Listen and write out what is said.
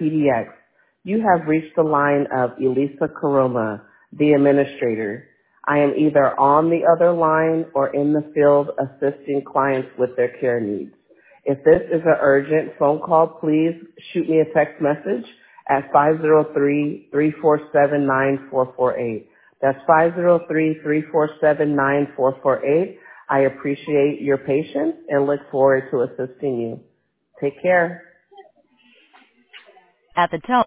PDX. You have reached the line of Elisa Caroma, the administrator. I am either on the other line or in the field assisting clients with their care needs. If this is an urgent phone call, please shoot me a text message at 503-347-9448. That's 503-347-9448. I appreciate your patience and look forward to assisting you. Take care. At the tone.